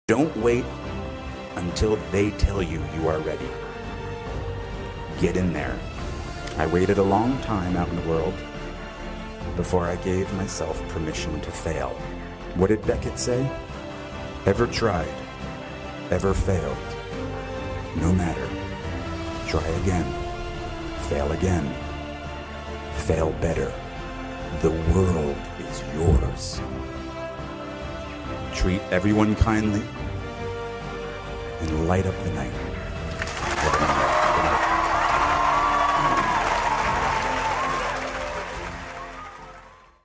Don't wait until they tell you you are ready. Get in there. I waited a long time out in the world before I gave myself permission to fail. What did Beckett say? Ever tried, ever failed. No matter. Try again. Fail again. Fail better. The world is yours. Treat everyone kindly and light up the night.